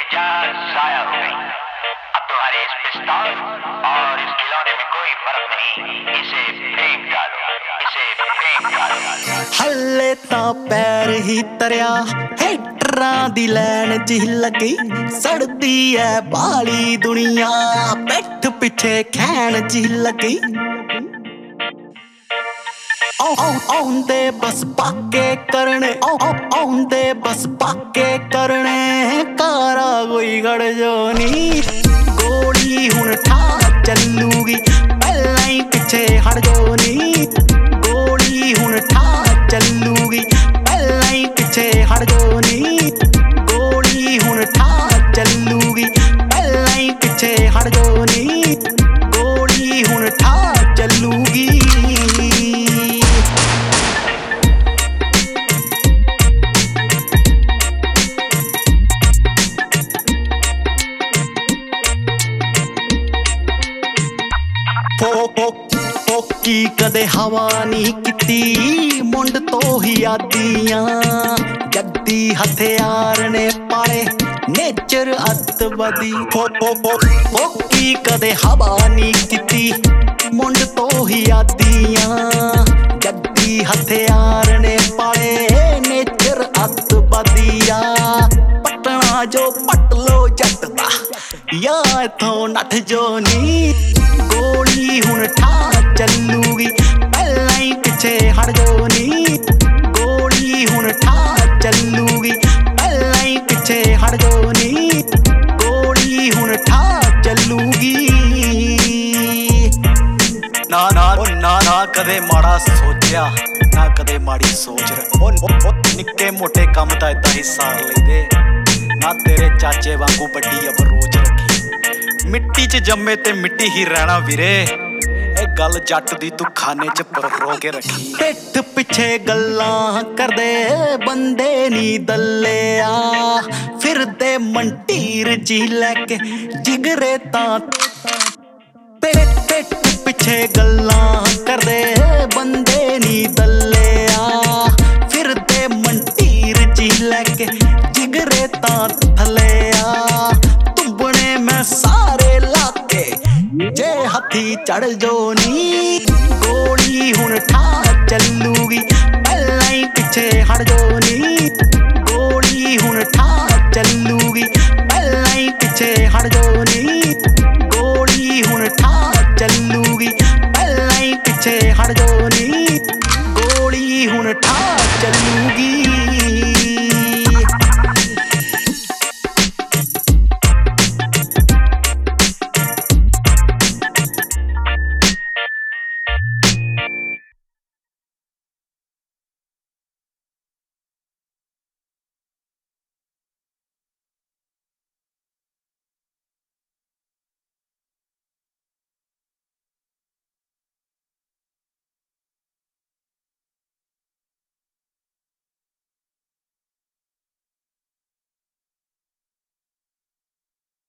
जान साया हो गई। अब तुम्हारे इस पिस्तौल और इस खिलौने में कोई फर्क नहीं। इसे फेंक डालो, इसे फेंक डालो। हल्ले तां पैर ही तरिया हेटरां दी लैन च लगी। सड़दी है बाली दुनिया पिठ पिछे खैन च लगी। आउंदे बस पाके करने आउंदे बस पाके करने कारा कोई गड़ जो नी। गोली हुण ठा चलूगी पहला ही पिछे हट जो नी। गोली हुण ठा चलूगी पहला ही पिछे हट जो नी। गोली हुण ठा चलूगी पहला ही पिछे हट जो नी। गोली हुण ठा चलूगी। फोकी कदे हवा नहीं किती मुंड तो ही आदियां। जद्दी हथियार ने पाले नेचर अतवदी। फोकी कदे हवा नहीं किती मुंड तो ही आदियां। जद्दी हथियार ने पाले नेचर अतवदिया। पटना जो पट लो जट दा या इथों नठ जो नी। गोली हुण ठा चलूगी पहला ही पिछे हट जो नी। गोली हुण ठा चलूगी पहला ही पिछे हट जो नी। गोली हुण ठा चलूगी। ना ना ना ना कदे माड़ा सोचिया ना कदे माड़ी सोच रहे। निक्के मोटे कम तां इदां ही सार लैंदे ना। तेरे चाचे वांगू बड्डी अप्रोच रखी। मिट्टी च जम्मे ते मिट्टी ही रहना वीरे। ए गल जट दी तू खाने च परो के रखी। पिठ पिछे गल्लां करदे बंदे नी दल्ले आ। फिरदे मंटीर जी लैके जिगरे तां। पिठ पिछे गल्लां करदे बंदे नी दल्ले आ। फिरदे मंटीर जी लैके जिगरे तां थले आ। तुंबने में सारे लाके जे हथी चढ़ जो नी। गोली हुण ठा चलूगी पहला ही पिछे हट जो नी।